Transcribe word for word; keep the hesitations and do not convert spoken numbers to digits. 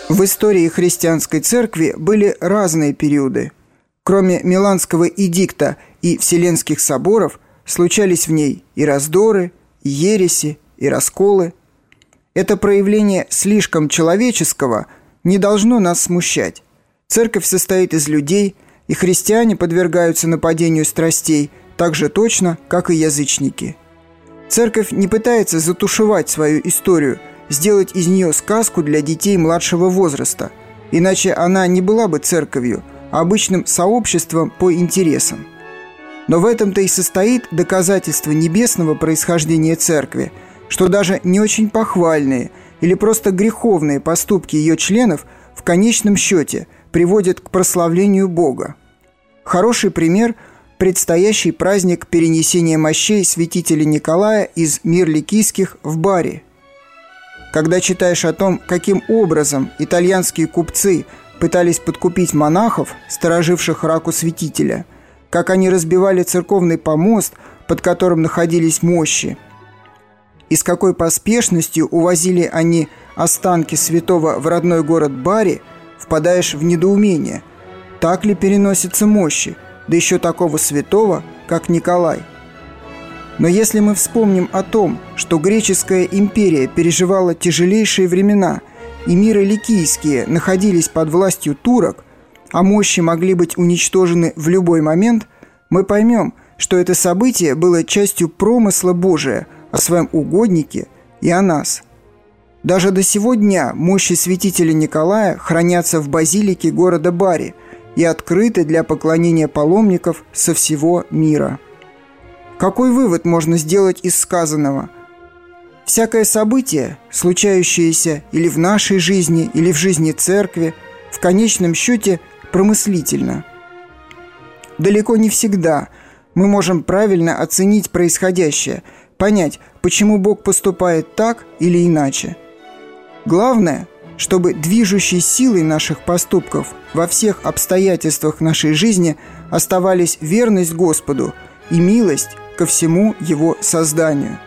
В истории христианской церкви были разные периоды. Кроме Миланского эдикта и Вселенских соборов, случались в ней и раздоры, и ереси, и расколы. Это проявление слишком человеческого не должно нас смущать. Церковь состоит из людей, и христиане подвергаются нападению страстей так же точно, как и язычники. Церковь не пытается затушевать свою историю, сделать из нее сказку для детей младшего возраста, иначе она не была бы церковью, а обычным сообществом по интересам. Но в этом-то и состоит доказательство небесного происхождения церкви, что даже не очень похвальные или просто греховные поступки ее членов в конечном счете приводят к прославлению Бога. Хороший пример – предстоящий праздник перенесения мощей святителя Николая из Мирликийских в Бари. Когда читаешь о том, каким образом итальянские купцы пытались подкупить монахов, стороживших раку святителя, как они разбивали церковный помост, под которым находились мощи, и с какой поспешностью увозили они останки святого в родной город Бари, впадаешь в недоумение. Так ли переносятся мощи, да еще такого святого, как Николай? Но если мы вспомним о том, что греческая империя переживала тяжелейшие времена, и миры ликийские находились под властью турок, а мощи могли быть уничтожены в любой момент, мы поймем, что это событие было частью промысла Божия о своем угоднике и о нас. Даже до сего дня мощи святителя Николая хранятся в базилике города Бари и открыты для поклонения паломников со всего мира. Какой вывод можно сделать из сказанного? Всякое событие, случающееся или в нашей жизни, или в жизни церкви, в конечном счете промыслительно. Далеко не всегда мы можем правильно оценить происходящее, понять, почему Бог поступает так или иначе. Главное, чтобы движущей силой наших поступков во всех обстоятельствах нашей жизни оставались верность Господу и милость ко всему Его созданию.